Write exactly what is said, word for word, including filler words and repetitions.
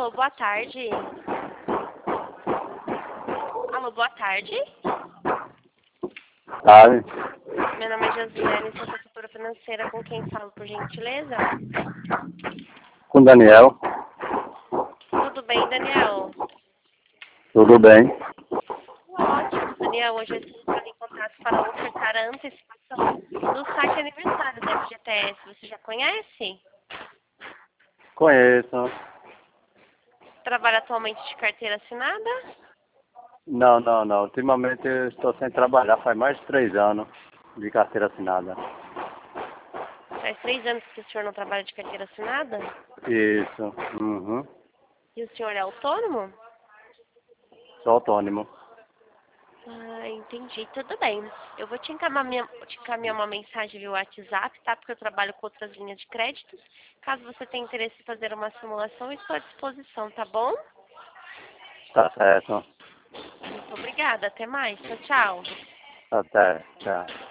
Alô, boa tarde. Alô, boa tarde. Sabe? Meu nome é Josiane, sou consultora financeira. Com quem falo, por gentileza? Com Daniel. Tudo bem, Daniel? Tudo bem. Ótimo, Daniel. Hoje eu estou entrando em contato para ofertar a antecipação do saque aniversário da F G T S. Você já conhece? Conheço. Trabalha atualmente de carteira assinada? Não, não, não. Ultimamente eu estou sem trabalhar faz mais de três anos de carteira assinada. Faz três anos que o senhor não trabalha de carteira assinada? Isso. Uhum. E o senhor é autônomo? Sou autônomo. Ah, entendi. Tudo bem. Eu vou te encaminhar, minha- te encaminhar uma mensagem via WhatsApp, tá? Porque eu trabalho com outras linhas de créditos. Caso você tenha interesse em fazer uma simulação, estou à disposição, tá bom? Tá certo. Muito obrigada. Até mais. Tchau, tchau. Até. Tchau.